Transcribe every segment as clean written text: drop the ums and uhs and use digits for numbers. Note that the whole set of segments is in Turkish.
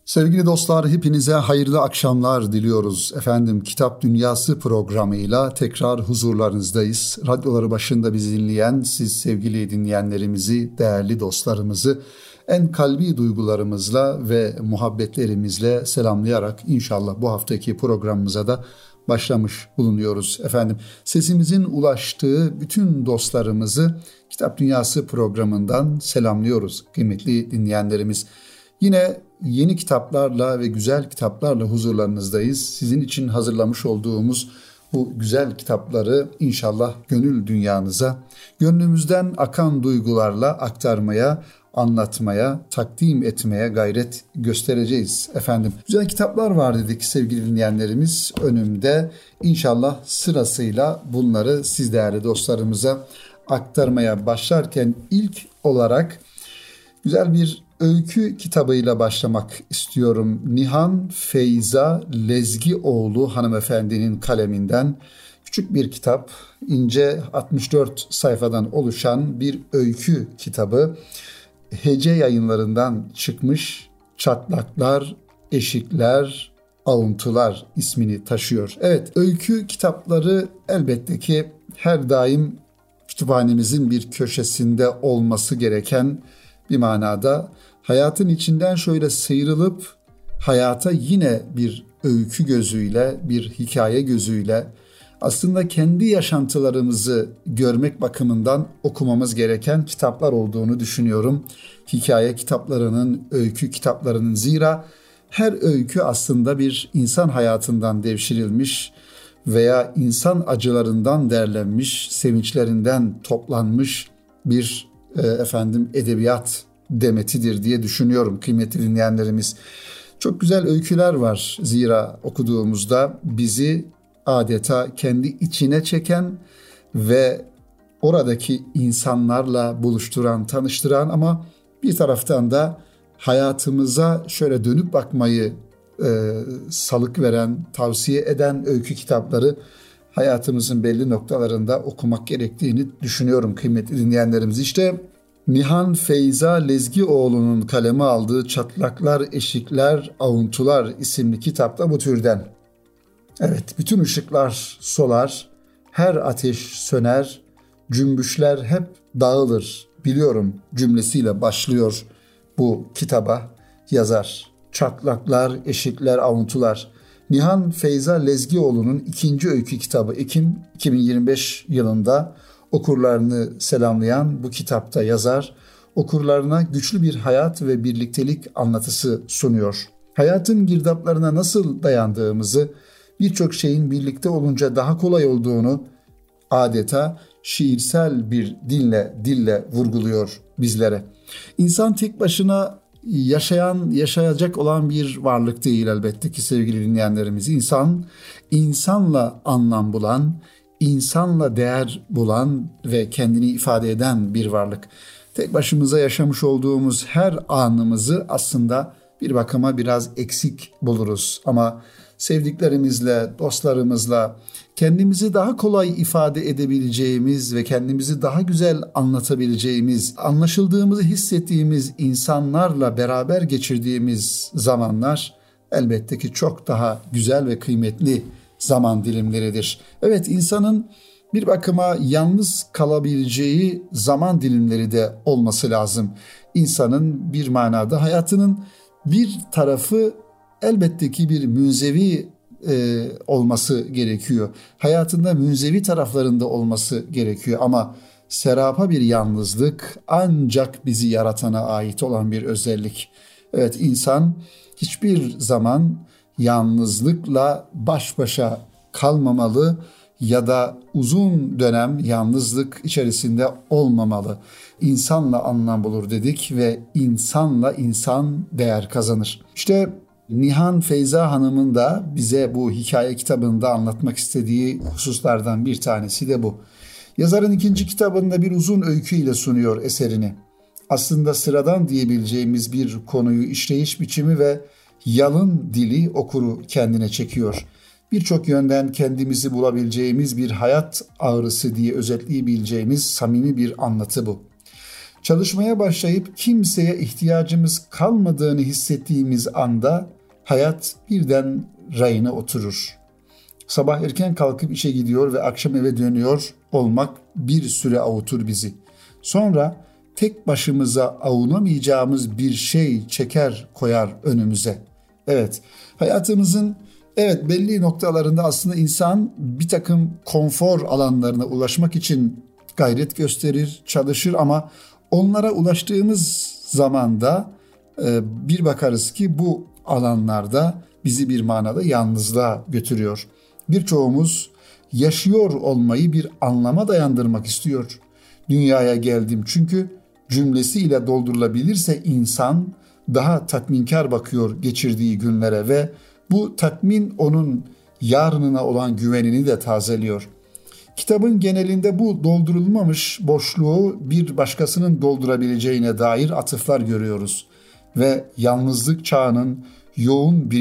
Sevgili dostlar, hepinize hayırlı akşamlar diliyoruz. Efendim, Kitap Dünyası programıyla tekrar huzurlarınızdayız. Radyoları başında bizi dinleyen siz sevgili dinleyenlerimizi, değerli dostlarımızı en kalbi duygularımızla ve muhabbetlerimizle selamlayarak inşallah bu haftaki programımıza da başlamış bulunuyoruz. Efendim, sesimizin ulaştığı bütün dostlarımızı Kitap Dünyası programından selamlıyoruz kıymetli dinleyenlerimiz. Yine yeni kitaplarla ve güzel kitaplarla huzurlarınızdayız. Sizin için hazırlamış olduğumuz bu güzel kitapları inşallah gönül dünyanıza, gönlümüzden akan duygularla aktarmaya, anlatmaya, takdim etmeye gayret göstereceğiz efendim. Güzel kitaplar var dedik sevgili dinleyenlerimiz. Önümde inşallah sırasıyla bunları siz değerli dostlarımıza aktarmaya başlarken ilk olarak güzel bir öykü kitabıyla başlamak istiyorum. Nihan Feyza Lezgioğlu hanımefendinin kaleminden küçük bir kitap, ince 64 sayfadan oluşan bir öykü kitabı. Hece Yayınlarından çıkmış. Çatlaklar, Eşikler, Avuntular ismini taşıyor. Evet, öykü kitapları elbette ki her daim kütüphanemizin bir köşesinde olması gereken bir manada hayatın içinden şöyle sıyrılıp hayata yine bir öykü gözüyle, bir hikaye gözüyle aslında kendi yaşantılarımızı görmek bakımından okumamız gereken kitaplar olduğunu düşünüyorum. Hikaye kitaplarının, öykü kitaplarının, zira her öykü aslında bir insan hayatından devşirilmiş veya insan acılarından derlenmiş, sevinçlerinden toplanmış bir edebiyat demetidir diye düşünüyorum kıymetli dinleyenlerimiz. Çok güzel öyküler var zira okuduğumuzda bizi adeta kendi içine çeken ve oradaki insanlarla buluşturan, tanıştıran ama bir taraftan da hayatımıza şöyle dönüp bakmayı salık veren, tavsiye eden öykü kitapları hayatımızın belli noktalarında okumak gerektiğini düşünüyorum kıymetli dinleyenlerimiz. İşte Nihan Feyza Lezgioğlu'nun kaleme aldığı Çatlaklar, Eşikler, Avuntular isimli kitapta bu türden. Evet, bütün ışıklar solar, her ateş söner, cümbüşler hep dağılır, biliyorum cümlesiyle başlıyor bu kitaba yazar. Çatlaklar, Eşikler, Avuntular. Nihan Feyza Lezgioğlu'nun ikinci öykü kitabı Ekim 2025 yılında okurlarını selamlayan bu kitapta yazar, okurlarına güçlü bir hayat ve birliktelik anlatısı sunuyor. Hayatın girdaplarına nasıl dayandığımızı, birçok şeyin birlikte olunca daha kolay olduğunu adeta şiirsel bir dille vurguluyor bizlere. İnsan tek başına yaşayacak olan bir varlık değil elbette ki sevgili dinleyenlerimiz. İnsan, insanla anlam bulan, insanla değer bulan ve kendini ifade eden bir varlık. Tek başımıza yaşamış olduğumuz her anımızı aslında bir bakıma biraz eksik buluruz. Ama sevdiklerimizle, dostlarımızla kendimizi daha kolay ifade edebileceğimiz ve kendimizi daha güzel anlatabileceğimiz, anlaşıldığımızı hissettiğimiz insanlarla beraber geçirdiğimiz zamanlar elbette ki çok daha güzel ve kıymetli zaman dilimleridir. Evet, insanın bir bakıma yalnız kalabileceği zaman dilimleri de olması lazım. İnsanın bir manada hayatının bir tarafı elbette ki bir münzevi olması gerekiyor. Hayatında münzevi taraflarında olması gerekiyor ama serapa bir yalnızlık ancak bizi yaratana ait olan bir özellik. Evet, insan hiçbir zaman yalnızlıkla baş başa kalmamalı ya da uzun dönem yalnızlık içerisinde olmamalı. İnsanla anlam bulur dedik ve insanla insan değer kazanır. İşte Nihan Feyza Hanım'ın da bize bu hikaye kitabında anlatmak istediği hususlardan bir tanesi de bu. Yazarın ikinci kitabında bir uzun öyküyle sunuyor eserini. Aslında sıradan diyebileceğimiz bir konuyu işleyiş biçimi ve yalın dili okuru kendine çekiyor. Birçok yönden kendimizi bulabileceğimiz bir hayat ağrısı diye özetleyebileceğimiz samimi bir anlatı bu. Çalışmaya başlayıp kimseye ihtiyacımız kalmadığını hissettiğimiz anda hayat birden rayına oturur. Sabah erken kalkıp işe gidiyor ve akşam eve dönüyor olmak bir süre avutur bizi. Sonra tek başımıza avunamayacağımız bir şey çeker koyar önümüze. Evet, hayatımızın belli noktalarında aslında insan bir takım konfor alanlarına ulaşmak için gayret gösterir, çalışır ama onlara ulaştığımız zaman da bir bakarız ki bu alanlarda bizi bir manada yalnızlığa götürüyor. Birçoğumuz yaşıyor olmayı bir anlama dayandırmak istiyor. Dünyaya geldim çünkü cümlesiyle doldurulabilirse insan daha tatminkar bakıyor geçirdiği günlere ve bu tatmin onun yarınına olan güvenini de tazeliyor. Kitabın genelinde bu doldurulmamış boşluğu bir başkasının doldurabileceğine dair atıflar görüyoruz. Ve yalnızlık çağının yoğun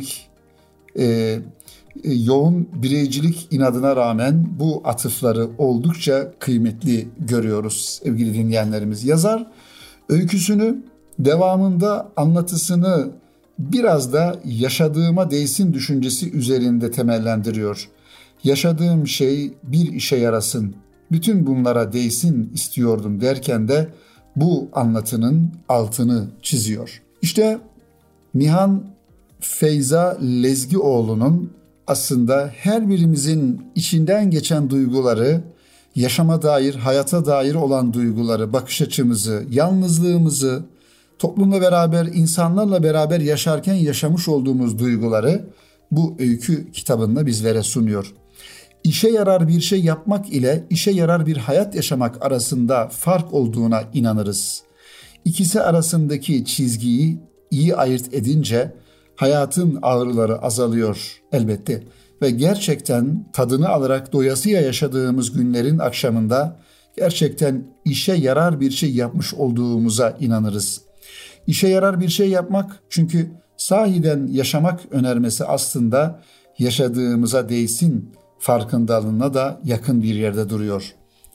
bireycilik inadına rağmen bu atıfları oldukça kıymetli görüyoruz sevgili dinleyenlerimiz. Yazar öyküsünü devamında anlatısını biraz da yaşadığıma değsin düşüncesi üzerinde temellendiriyor. Yaşadığım şey bir işe yarasın, bütün bunlara değsin istiyordum derken de bu anlatının altını çiziyor. İşte Nihan Feyza Lezgioğlu'nun aslında her birimizin içinden geçen duyguları, yaşama dair, hayata dair olan duyguları, bakış açımızı, yalnızlığımızı, toplumla beraber, insanlarla beraber yaşarken yaşamış olduğumuz duyguları bu öykü kitabında bizlere sunuyor. İşe yarar bir şey yapmak ile işe yarar bir hayat yaşamak arasında fark olduğuna inanırız. İkisi arasındaki çizgiyi iyi ayırt edince hayatın ağrıları azalıyor elbette ve gerçekten tadını alarak doyasıya yaşadığımız günlerin akşamında gerçekten işe yarar bir şey yapmış olduğumuza inanırız. İşe yarar bir şey yapmak çünkü sahiden yaşamak önermesi aslında yaşadığımıza değsin farkındalığına da yakın bir yerde duruyor.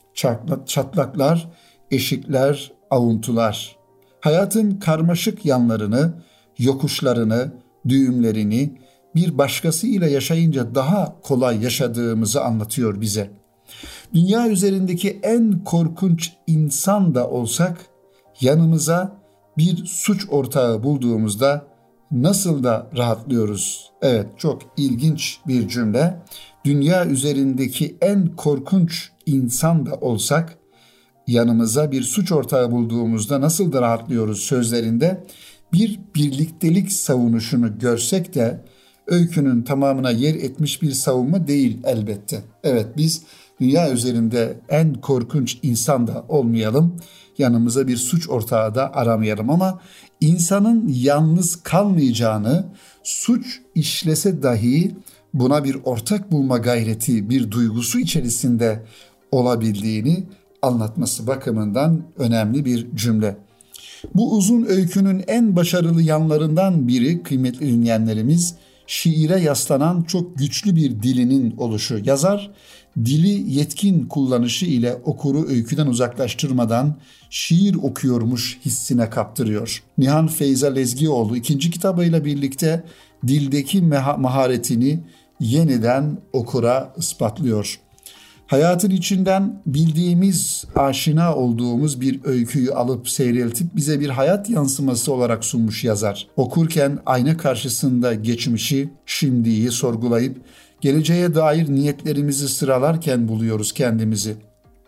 Çatlaklar, eşikler, avuntular. Hayatın karmaşık yanlarını, yokuşlarını, düğümlerini bir başkasıyla yaşayınca daha kolay yaşadığımızı anlatıyor bize. Dünya üzerindeki en korkunç insan da olsak yanımıza bir suç ortağı bulduğumuzda nasıl da rahatlıyoruz. Evet, çok ilginç bir cümle. Dünya üzerindeki en korkunç insan da olsak yanımıza bir suç ortağı bulduğumuzda nasıl da rahatlıyoruz sözlerinde bir birliktelik savunuşunu görsek de öykünün tamamına yer etmiş bir savunma değil elbette. Evet, biz dünya üzerinde en korkunç insan da olmayalım, yanımıza bir suç ortağı da aramayalım ama insanın yalnız kalmayacağını, suç işlese dahi buna bir ortak bulma gayreti, bir duygusu içerisinde olabildiğini anlatması bakımından önemli bir cümle. Bu uzun öykünün en başarılı yanlarından biri kıymetli dinleyenlerimiz, şiire yaslanan çok güçlü bir dilinin oluşu. Yazar, dili yetkin kullanışı ile okuru öyküden uzaklaştırmadan şiir okuyormuş hissine kaptırıyor. Nihan Feyza Lezgioğlu ikinci kitabıyla birlikte dildeki maharetini yeniden okura ispatlıyor. Hayatın içinden bildiğimiz, aşina olduğumuz bir öyküyü alıp seyreltip bize bir hayat yansıması olarak sunmuş yazar. Okurken ayna karşısında geçmişi, şimdiyi sorgulayıp geleceğe dair niyetlerimizi sıralarken buluyoruz kendimizi.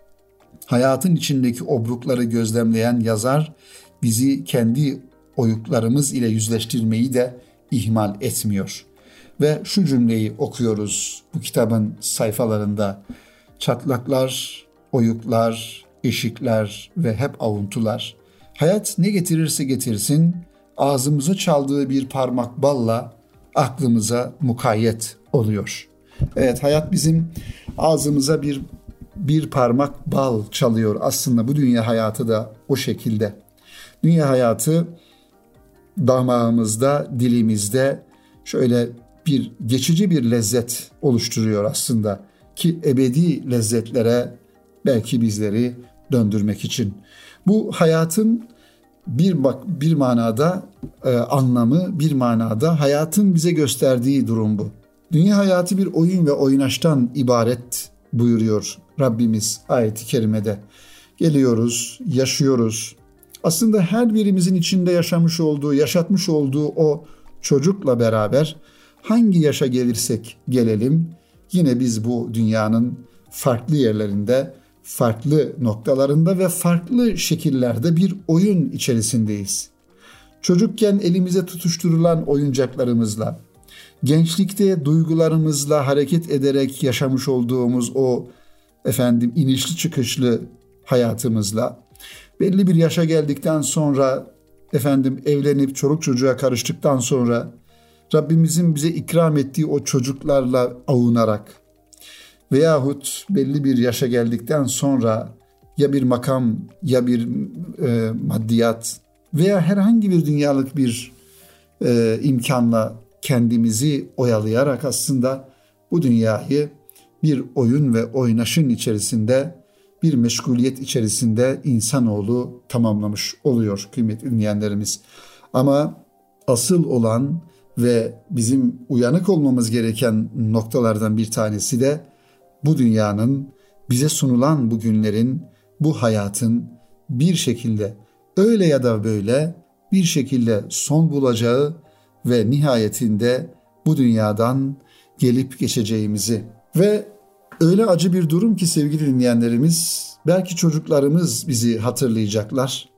Hayatın içindeki obrukları gözlemleyen yazar bizi kendi oyuklarımız ile yüzleştirmeyi de ihmal etmiyor. Ve şu cümleyi okuyoruz bu kitabın sayfalarında. Çatlaklar, oyuklar, eşikler ve hep avuntular. Hayat ne getirirse getirsin, ağzımıza çaldığı bir parmak balla aklımıza mukayyet oluyor. Evet, hayat bizim ağzımıza bir parmak bal çalıyor. Aslında bu dünya hayatı da o şekilde. Dünya hayatı damağımızda, dilimizde şöyle bir geçici bir lezzet oluşturuyor aslında ki ebedi lezzetlere belki bizleri döndürmek için. Bu hayatın bir manada anlamı, bir manada hayatın bize gösterdiği durum bu. Dünya hayatı bir oyun ve oynaştan ibaret buyuruyor Rabbimiz ayet-i kerimede. Geliyoruz, yaşıyoruz. Aslında her birimizin içinde yaşatmış olduğu o çocukla beraber hangi yaşa gelirsek gelelim, yine biz bu dünyanın farklı yerlerinde, farklı noktalarında ve farklı şekillerde bir oyun içerisindeyiz. Çocukken elimize tutuşturulan oyuncaklarımızla, gençlikte duygularımızla hareket ederek yaşamış olduğumuz o inişli çıkışlı hayatımızla, belli bir yaşa geldikten sonra evlenip çoluk çocuğa karıştıktan sonra Rabbimizin bize ikram ettiği o çocuklarla avunarak veyahut belli bir yaşa geldikten sonra ya bir makam ya bir maddiyat veya herhangi bir dünyalık bir imkanla kendimizi oyalayarak aslında bu dünyayı bir oyun ve oynaşın içerisinde, bir meşguliyet içerisinde insanoğlu tamamlamış oluyor kıymetli dinleyenlerimiz. Ama asıl olan ve bizim uyanık olmamız gereken noktalardan bir tanesi de bu dünyanın, bize sunulan bu günlerin, bu hayatın bir şekilde öyle ya da böyle bir şekilde son bulacağı ve nihayetinde bu dünyadan gelip geçeceğimizi ve öyle acı bir durum ki sevgili dinleyenlerimiz, belki çocuklarımız bizi hatırlayacaklar.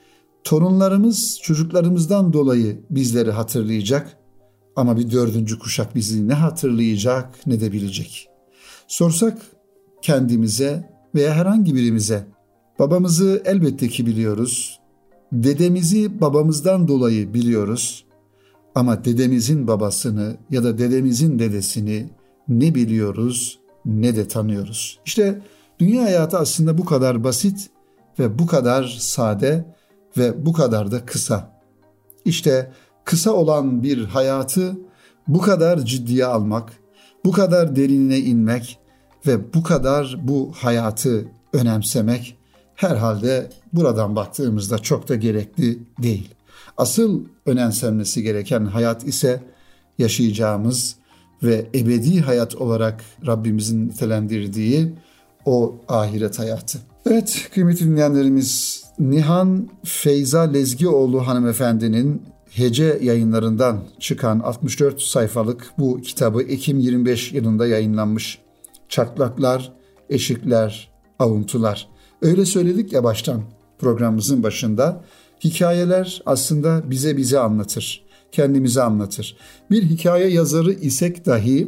Torunlarımız çocuklarımızdan dolayı bizleri hatırlayacak ama bir 4. kuşak bizi ne hatırlayacak ne de bilecek. Sorsak kendimize veya herhangi birimize, babamızı elbette ki biliyoruz, dedemizi babamızdan dolayı biliyoruz ama dedemizin babasını ya da dedemizin dedesini ne biliyoruz ne de tanıyoruz. İşte dünya hayatı aslında bu kadar basit ve bu kadar sade ve bu kadar da kısa. İşte kısa olan bir hayatı bu kadar ciddiye almak, bu kadar derinine inmek ve bu kadar bu hayatı önemsemek herhalde buradan baktığımızda çok da gerekli değil. Asıl önemsenmesi gereken hayat ise yaşayacağımız ve ebedi hayat olarak Rabbimizin nitelendirdiği o ahiret hayatı. Evet kıymetli dinleyenlerimiz, Nihan Feyza Lezgioğlu hanımefendinin Hece Yayınlarından çıkan 64 sayfalık bu kitabı Ekim 25 yılında yayınlanmış. Çatlaklar, eşikler, avuntular. Öyle söyledik ya baştan, programımızın başında. Hikayeler aslında bize anlatır, kendimizi anlatır. Bir hikaye yazarı isek dahi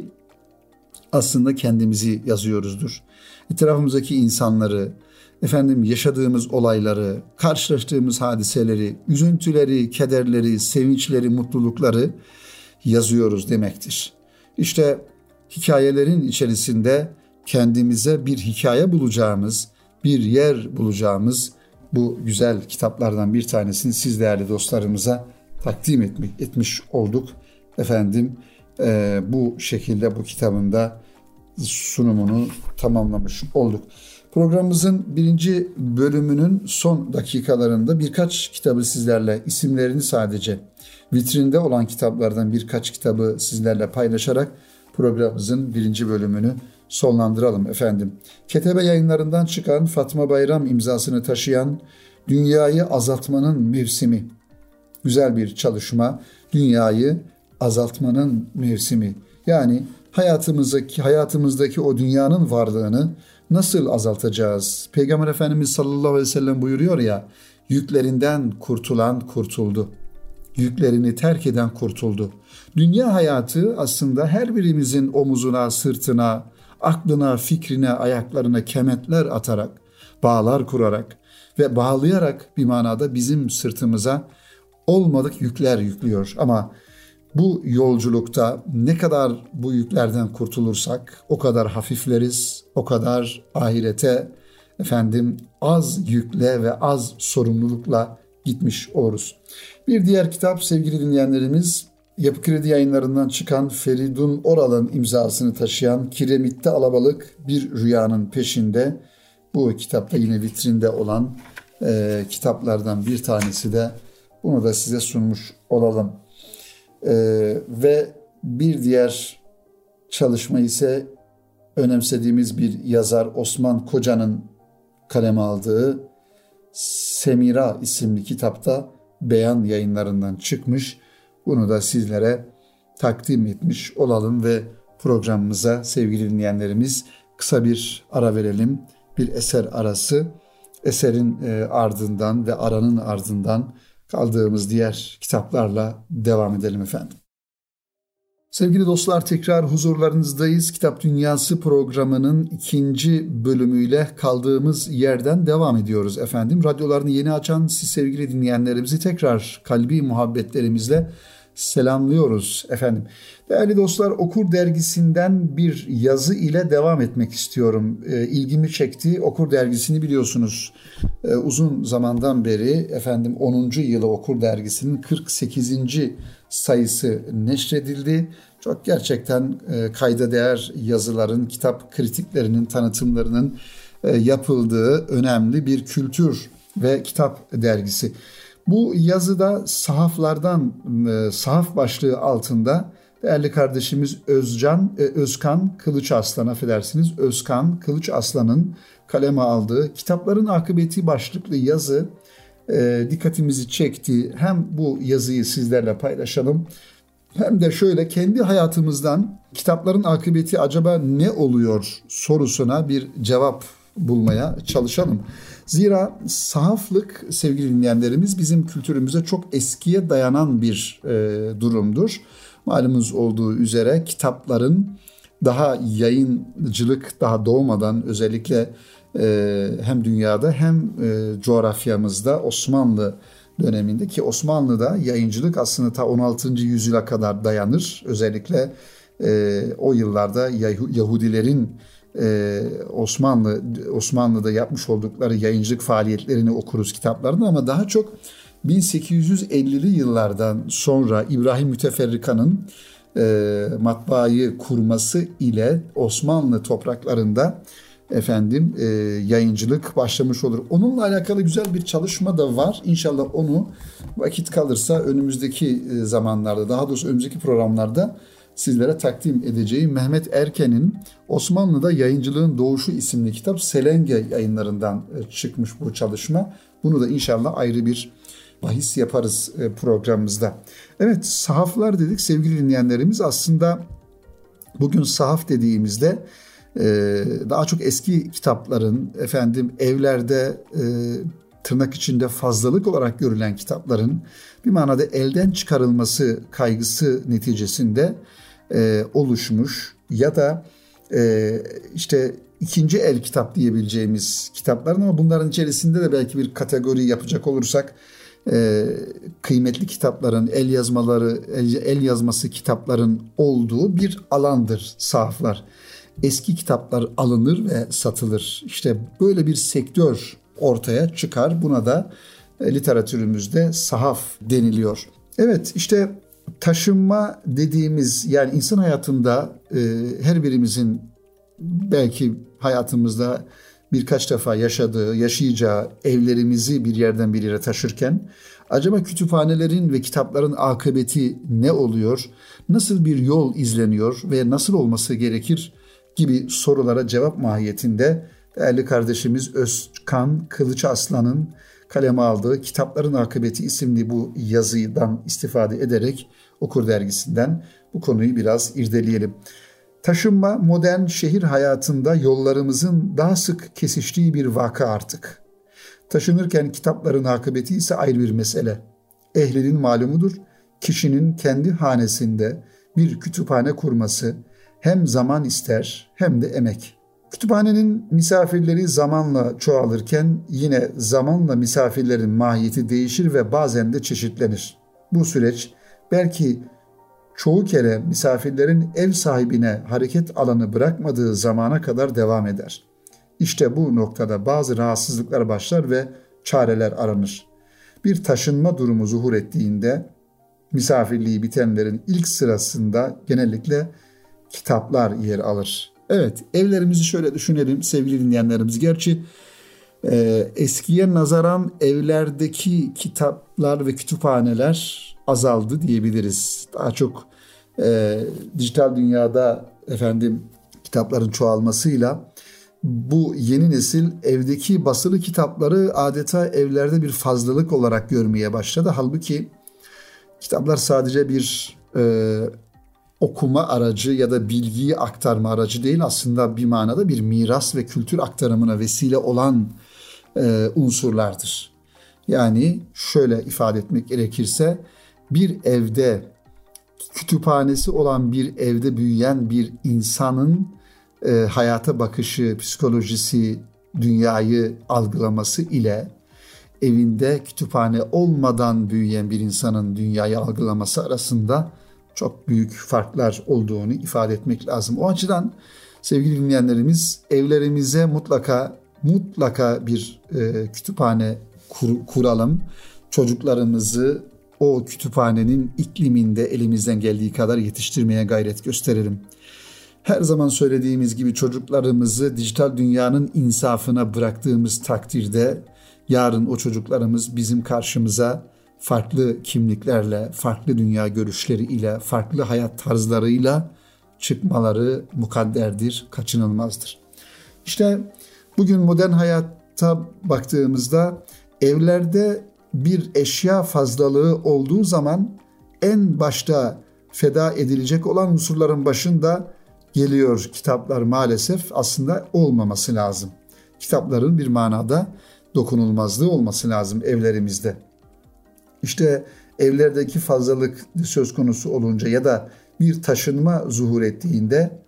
aslında kendimizi yazıyoruzdur. Etrafımızdaki insanları, yaşadığımız olayları, karşılaştığımız hadiseleri, üzüntüleri, kederleri, sevinçleri, mutlulukları yazıyoruz demektir. İşte hikayelerin içerisinde kendimize bir hikaye bulacağımız, bir yer bulacağımız bu güzel kitaplardan bir tanesini siz değerli dostlarımıza takdim etmiş olduk. Bu şekilde bu kitabında sunumunu tamamlamış olduk. Programımızın 1. bölümünün son dakikalarında birkaç kitabı sizlerle, isimlerini sadece vitrinde olan kitaplardan birkaç kitabı sizlerle paylaşarak programımızın 1. bölümünü sonlandıralım efendim. Ketebe Yayınlarından çıkan, Fatma Bayram imzasını taşıyan Dünyayı Azaltmanın Mevsimi. Güzel bir çalışma. Dünyayı azaltmanın mevsimi. Yani hayatımızdaki o dünyanın varlığını nasıl azaltacağız? Peygamber Efendimiz sallallahu aleyhi ve sellem buyuruyor ya, yüklerinden kurtulan kurtuldu. Yüklerini terk eden kurtuldu. Dünya hayatı aslında her birimizin omuzuna, sırtına, aklına, fikrine, ayaklarına kemetler atarak, bağlar kurarak ve bağlayarak bir manada bizim sırtımıza olmadık yükler yüklüyor. Ama bu yolculukta ne kadar bu yüklerden kurtulursak o kadar hafifleriz, o kadar ahirete az yükle ve az sorumlulukla gitmiş oluruz. Bir diğer kitap sevgili dinleyenlerimiz, Yapı Kredi Yayınlarından çıkan Feridun Oral'ın imzasını taşıyan Kiremitte Alabalık Bir Rüyanın Peşinde. Bu kitapta yine vitrinde olan kitaplardan bir tanesi de bunu da size sunmuş olalım. Ve bir diğer çalışma ise önemsediğimiz bir yazar Osman Koca'nın kaleme aldığı Semira isimli kitapta Beyan Yayınlarından çıkmış. Bunu da sizlere takdim etmiş olalım ve programımıza sevgili dinleyenlerimiz kısa bir ara verelim. Bir eser arası. Eserin ardından ve aranın ardından kaldığımız diğer kitaplarla devam edelim efendim. Sevgili dostlar, tekrar huzurlarınızdayız. Kitap Dünyası programının 2. bölümüyle kaldığımız yerden devam ediyoruz efendim. Radyolarını yeni açan siz sevgili dinleyenlerimizi tekrar kalbi muhabbetlerimizle selamlıyoruz efendim. Değerli dostlar, Okur Dergisi'nden bir yazı ile devam etmek istiyorum. İlgimi çekti. Okur Dergisi'ni biliyorsunuz uzun zamandan beri efendim 10. yılı Okur Dergisi'nin 48. sayısı neşredildi. Çok gerçekten kayda değer yazıların, kitap kritiklerinin, tanıtımlarının yapıldığı önemli bir kültür ve kitap dergisi. Bu yazıda sahaflardan, sahaf başlığı altında değerli kardeşimiz Özkan Kılıçarslan, affedersiniz, Özkan Kılıçarslan'ın kaleme aldığı Kitapların Akıbeti başlıklı yazı dikkatimizi çekti. Hem bu yazıyı sizlerle paylaşalım, hem de şöyle kendi hayatımızdan kitapların akıbeti acaba ne oluyor sorusuna bir cevap bulmaya çalışalım. Zira sahaflık sevgili dinleyenlerimiz bizim kültürümüze çok eskiye dayanan bir durumdur. Malumunuz olduğu üzere kitapların daha yayıncılık daha doğmadan özellikle hem dünyada hem coğrafyamızda Osmanlı döneminde, ki Osmanlı'da yayıncılık aslında ta 16. yüzyıla kadar dayanır. O yıllarda Yahudilerin Osmanlı'da yapmış oldukları yayıncılık faaliyetlerini okuruz kitaplarında, ama daha çok 1850'li yıllardan sonra İbrahim Müteferrika'nın matbaayı kurması ile Osmanlı topraklarında yayıncılık başlamış olur. Onunla alakalı güzel bir çalışma da var. İnşallah onu vakit kalırsa önümüzdeki zamanlarda, daha doğrusu önümüzdeki programlarda sizlere takdim edeceğim. Mehmet Erken'in Osmanlı'da Yayıncılığın Doğuşu isimli kitap, Selenge yayınlarından çıkmış bu çalışma. Bunu da inşallah ayrı bir bahis yaparız programımızda. Evet, sahaflar dedik sevgili dinleyenlerimiz. Aslında bugün sahaf dediğimizde daha çok eski kitapların, evlerde tırnak içinde fazlalık olarak görülen kitapların bir manada elden çıkarılması kaygısı neticesinde oluşmuş ya da ikinci el kitap diyebileceğimiz kitapların, ama bunların içerisinde de belki bir kategori yapacak olursak kıymetli kitapların, el yazması kitapların olduğu bir alandır sahaflar. Eski kitaplar alınır ve satılır. İşte böyle bir sektör ortaya çıkar. Buna da literatürümüzde sahaf deniliyor. Evet, işte taşınma dediğimiz, yani insan hayatında her birimizin belki hayatımızda birkaç defa yaşayacağı evlerimizi bir yerden bir yere taşırken acaba kütüphanelerin ve kitapların akıbeti ne oluyor? Nasıl bir yol izleniyor ve nasıl olması gerekir gibi sorulara cevap mahiyetinde değerli kardeşimiz Özkan Kılıçarslan'ın kaleme aldığı Kitapların Akıbeti isimli bu yazıdan istifade ederek Okur Dergisi'nden bu konuyu biraz irdeleyelim. Taşınma modern şehir hayatında yollarımızın daha sık kesiştiği bir vaka artık. Taşınırken kitapların akıbeti ise ayrı bir mesele. Ehlinin malumudur, kişinin kendi hanesinde bir kütüphane kurması hem zaman ister hem de emek. Kütüphanenin misafirleri zamanla çoğalırken yine zamanla misafirlerin mahiyeti değişir ve bazen de çeşitlenir. Bu süreç belki çoğu kere misafirlerin ev sahibine hareket alanı bırakmadığı zamana kadar devam eder. İşte bu noktada bazı rahatsızlıklar başlar ve çareler aranır. Bir taşınma durumu zuhur ettiğinde misafirliği bitenlerin ilk sırasında genellikle kitaplar yer alır. Evet, evlerimizi şöyle düşünelim sevgili dinleyenlerimiz. Gerçi Eskiye nazaran evlerdeki kitaplar ve kütüphaneler azaldı diyebiliriz. Daha çok dijital dünyada kitapların çoğalmasıyla bu yeni nesil evdeki basılı kitapları adeta evlerde bir fazlalık olarak görmeye başladı. Halbuki kitaplar sadece bir okuma aracı ya da bilgiyi aktarma aracı değil, aslında bir manada bir miras ve kültür aktarımına vesile olan unsurlardır. Yani şöyle ifade etmek gerekirse, bir evde, kütüphanesi olan bir evde büyüyen bir insanın hayata bakışı, psikolojisi, dünyayı algılaması ile evinde kütüphane olmadan büyüyen bir insanın dünyayı algılaması arasında çok büyük farklar olduğunu ifade etmek lazım. O açıdan sevgili dinleyenlerimiz, evlerimize mutlaka bir kütüphane kuralım. Çocuklarımızı o kütüphanenin ikliminde elimizden geldiği kadar yetiştirmeye gayret gösterelim. Her zaman söylediğimiz gibi çocuklarımızı dijital dünyanın insafına bıraktığımız takdirde yarın o çocuklarımız bizim karşımıza farklı kimliklerle, farklı dünya görüşleriyle, farklı hayat tarzlarıyla çıkmaları mukadderdir, kaçınılmazdır. İşte bugün modern hayata baktığımızda evlerde bir eşya fazlalığı olduğu zaman en başta feda edilecek olan unsurların başında geliyor kitaplar maalesef. Aslında olmaması lazım. Kitapların bir manada dokunulmazlığı olması lazım evlerimizde. İşte evlerdeki fazlalık söz konusu olunca ya da bir taşınma zuhur ettiğinde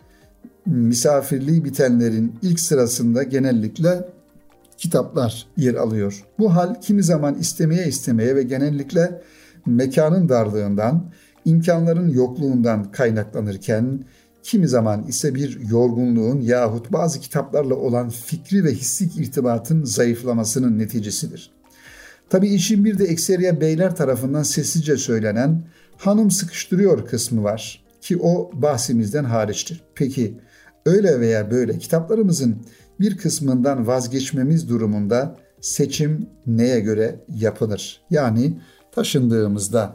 misafirliği bitenlerin ilk sırasında genellikle kitaplar yer alıyor. Bu hal kimi zaman istemeye ve genellikle mekanın darlığından, imkanların yokluğundan kaynaklanırken, kimi zaman ise bir yorgunluğun yahut bazı kitaplarla olan fikri ve hissi irtibatın zayıflamasının neticesidir. Tabii işin bir de ekseriye beyler tarafından sessizce söylenen hanım sıkıştırıyor kısmı var ki o bahsimizden hariçtir. Peki öyle veya böyle kitaplarımızın bir kısmından vazgeçmemiz durumunda seçim neye göre yapılır? Yani taşındığımızda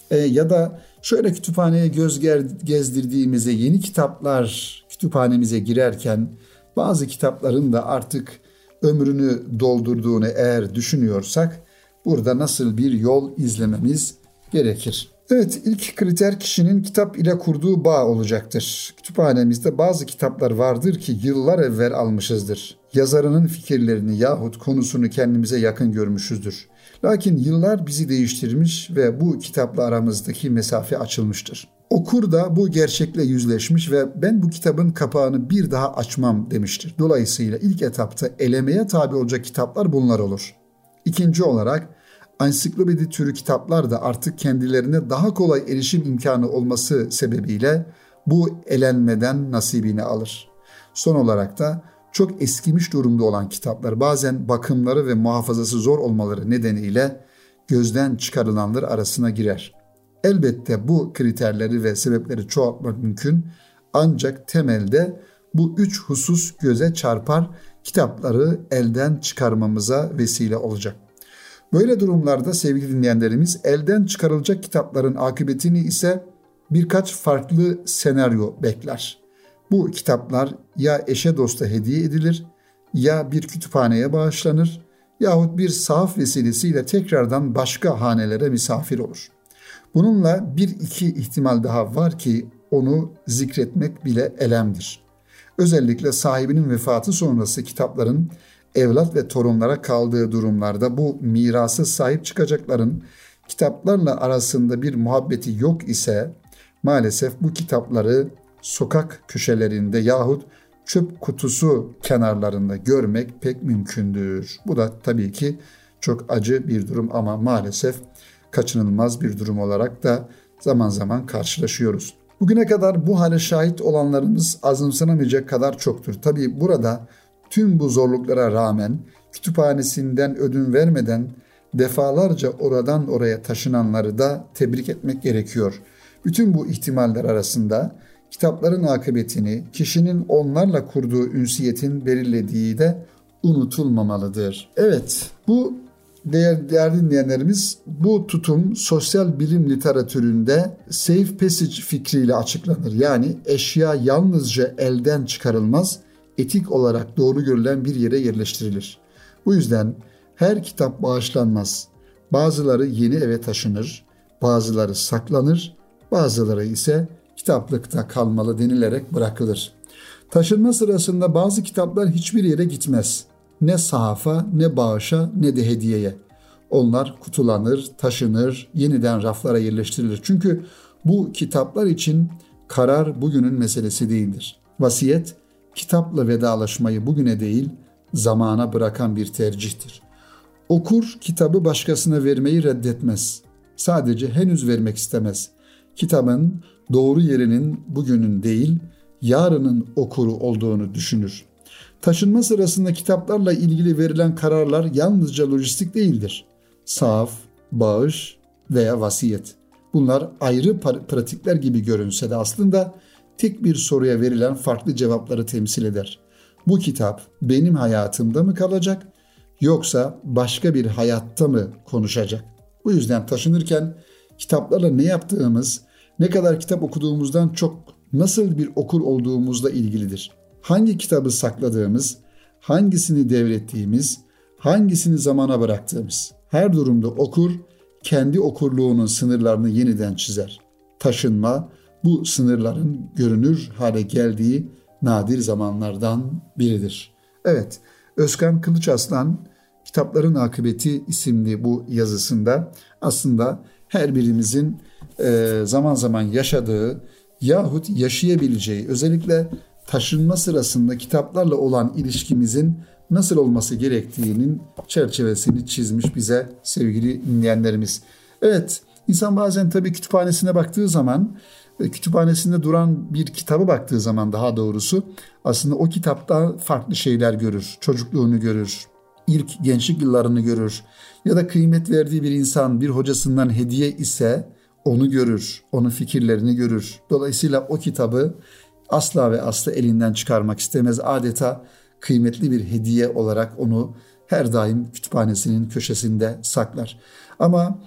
ya da şöyle kütüphaneye göz gezdirdiğimizde yeni kitaplar kütüphanemize girerken bazı kitapların da artık ömrünü doldurduğunu eğer düşünüyorsak burada nasıl bir yol izlememiz gerekir? Evet, ilk kriter kişinin kitap ile kurduğu bağ olacaktır. Kütüphanemizde bazı kitaplar vardır ki yıllar evvel almışızdır. Yazarının fikirlerini yahut konusunu kendimize yakın görmüşüzdür. Lakin yıllar bizi değiştirmiş ve bu kitapla aramızdaki mesafe açılmıştır. Okur da bu gerçekle yüzleşmiş ve ben bu kitabın kapağını bir daha açmam demiştir. Dolayısıyla ilk etapta elemeye tabi olacak kitaplar bunlar olur. İkinci olarak ansiklopedi türü kitaplar da artık kendilerine daha kolay erişim imkanı olması sebebiyle bu elenmeden nasibini alır. Son olarak da çok eskimiş durumda olan kitaplar bazen bakımları ve muhafazası zor olmaları nedeniyle gözden çıkarılanlar arasına girer. Elbette bu kriterleri ve sebepleri çoğaltmak mümkün ancak temelde bu üç husus göze çarpar, kitapları elden çıkarmamıza vesile olacak. Böyle durumlarda sevgili dinleyenlerimiz elden çıkarılacak kitapların akıbetini ise birkaç farklı senaryo bekler. Bu kitaplar ya eşe dosta hediye edilir, ya bir kütüphaneye bağışlanır yahut bir sahaf vesilesiyle tekrardan başka hanelere misafir olur. Bununla bir iki ihtimal daha var ki onu zikretmek bile elemdir. Özellikle sahibinin vefatı sonrası kitapların evlat ve torunlara kaldığı durumlarda bu mirasa sahip çıkacakların kitaplarla arasında bir muhabbeti yok ise maalesef bu kitapları sokak köşelerinde yahut çöp kutusu kenarlarında görmek pek mümkündür. Bu da tabii ki çok acı bir durum ama maalesef kaçınılmaz bir durum olarak da zaman zaman karşılaşıyoruz. Bugüne kadar bu hale şahit olanlarımız azımsanamayacak kadar çoktur. Tabii burada tüm bu zorluklara rağmen kütüphanesinden ödün vermeden defalarca oradan oraya taşınanları da tebrik etmek gerekiyor. Bütün bu ihtimaller arasında kitapların akıbetini kişinin onlarla kurduğu ünsiyetin belirlediği de unutulmamalıdır. Evet, bu değerli dinleyenlerimiz, bu tutum sosyal bilim literatüründe safe passage fikriyle açıklanır. Yani eşya yalnızca elden çıkarılmaz, etik olarak doğru görülen bir yere yerleştirilir. Bu yüzden her kitap bağışlanmaz. Bazıları yeni eve taşınır, bazıları saklanır, bazıları ise kitaplıkta kalmalı denilerek bırakılır. Taşınma sırasında bazı kitaplar hiçbir yere gitmez. Ne sahafa, ne bağışa, ne de hediyeye. Onlar kutulanır, taşınır, yeniden raflara yerleştirilir. Çünkü bu kitaplar için karar bugünün meselesi değildir. Vasiyet, kitapla vedalaşmayı bugüne değil, zamana bırakan bir tercihtir. Okur, kitabı başkasına vermeyi reddetmez. Sadece henüz vermek istemez. Kitabın doğru yerinin bugünün değil, yarının okuru olduğunu düşünür. Taşınma sırasında kitaplarla ilgili verilen kararlar yalnızca lojistik değildir. Sahaf, bağış veya vasiyet. Bunlar ayrı pratikler gibi görünse de aslında tek bir soruya verilen farklı cevapları temsil eder. Bu kitap benim hayatımda mı kalacak, yoksa başka bir hayatta mı konuşacak? Bu yüzden taşınırken kitaplarla ne yaptığımız, ne kadar kitap okuduğumuzdan çok nasıl bir okur olduğumuzla ilgilidir. Hangi kitabı sakladığımız, hangisini devrettiğimiz, hangisini zamana bıraktığımız. Her durumda okur, kendi okurluğunun sınırlarını yeniden çizer. Taşınma, bu sınırların görünür hale geldiği nadir zamanlardan biridir. Evet, Özkan Kılıçarslan, Kitapların Akıbeti isimli bu yazısında aslında her birimizin zaman zaman yaşadığı yahut yaşayabileceği, özellikle taşınma sırasında kitaplarla olan ilişkimizin nasıl olması gerektiğinin çerçevesini çizmiş bize sevgili dinleyenlerimiz. Evet, insan bazen tabii kütüphanesine baktığı zaman, kütüphanesinde duran bir kitaba baktığı zaman daha doğrusu aslında o kitapta farklı şeyler görür. Çocukluğunu görür, ilk gençlik yıllarını görür ya da kıymet verdiği bir insan bir hocasından hediye ise onu görür, onun fikirlerini görür. Dolayısıyla o kitabı asla ve asla elinden çıkarmak istemez. Adeta kıymetli bir hediye olarak onu her daim kütüphanesinin köşesinde saklar. Ama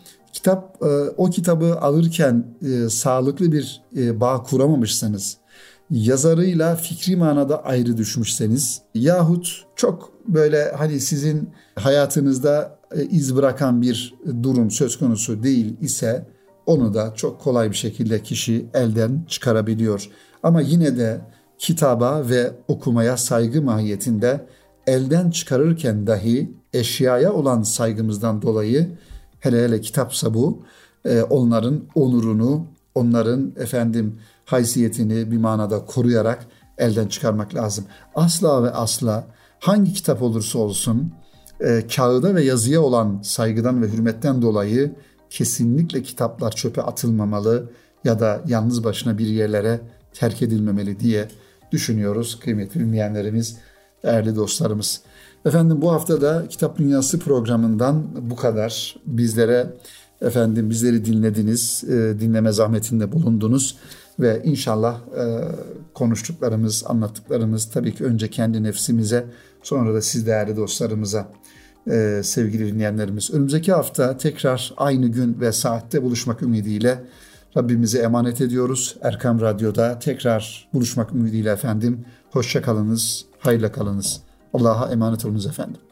o kitabı alırken sağlıklı bir bağ kuramamışsanız, yazarıyla fikri manada ayrı düşmüşseniz yahut çok böyle hani sizin hayatınızda iz bırakan bir durum söz konusu değil ise onu da çok kolay bir şekilde kişi elden çıkarabiliyor. Ama yine de kitaba ve okumaya saygı mahiyetinde elden çıkarırken dahi eşyaya olan saygımızdan dolayı hele kitapsa bu onların onurunu, onların haysiyetini bir manada koruyarak elden çıkarmak lazım. Asla ve asla hangi kitap olursa olsun kağıda ve yazıya olan saygıdan ve hürmetten dolayı kesinlikle kitaplar çöpe atılmamalı ya da yalnız başına bir yerlere terk edilmemeli diye düşünüyoruz kıymetli dinleyenlerimiz, değerli dostlarımız. Bu hafta da Kitap Dünyası programından bu kadar. Bizleri dinlediniz, dinleme zahmetinde bulundunuz ve inşallah konuştuklarımız, anlattıklarımız tabii ki önce kendi nefsimize, sonra da siz değerli dostlarımıza, sevgili dinleyenlerimiz. Önümüzdeki hafta tekrar aynı gün ve saatte buluşmak ümidiyle Rabbimize emanet ediyoruz. Erkam Radyo'da tekrar buluşmak ümidiyle efendim. Hoşça kalınız, hayırla kalınız. Allah'a emanet olunuz efendim.